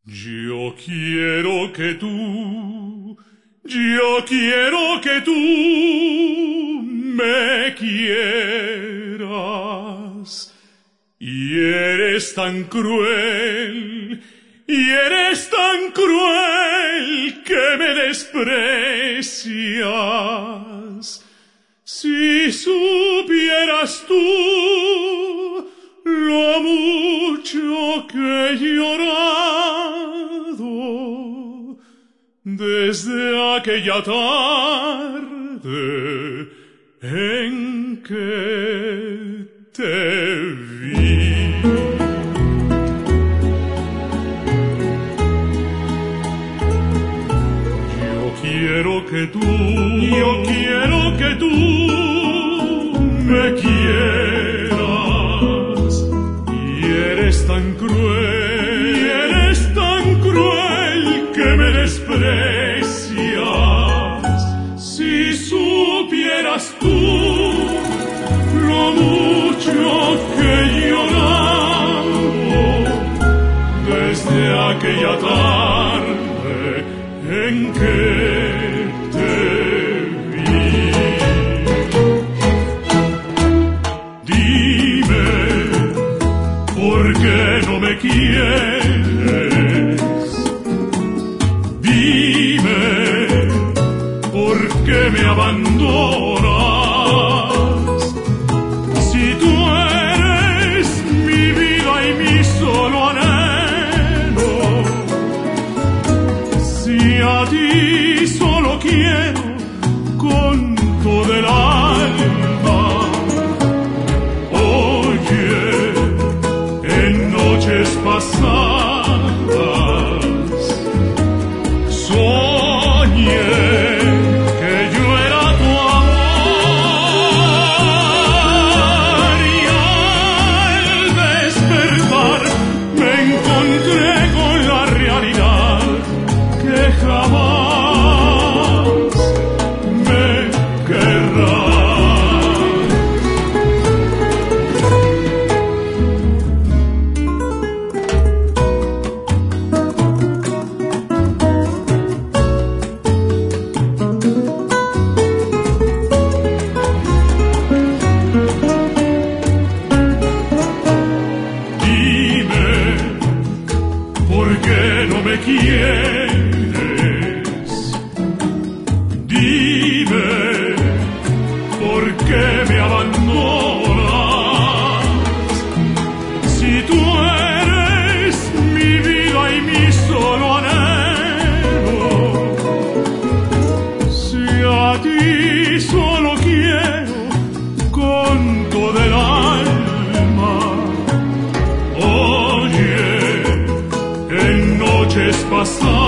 Yo quiero que tú me quieras. Y eres tan cruel que me desprecias. Si supieras tú lo mucho que he llorado desde aquella tarde en que te vi. Yo quiero que tú me quieras. Y eres tan cruel que me desprecias. Si supieras tú lo mucho que he llorado desde aquella tarde en que te vi. Dime, ¿por qué no me quieres? Dime, ¿por qué me abandonas? Si tú eres mi vida y mi solo anhelo, si a ti solo quiero con todo el alma. Oye, en noches pasadas soñé que yo era tu amor, y al despertar me encontré con la realidad que jamás me querrás. Dime, ¿por qué no me quieres? Dime, ¿por qué me abandonas? Si tú eres mi vida y mi solo anhelo, si a ti solo quiero con todo el alma. Oye, en noches pasadas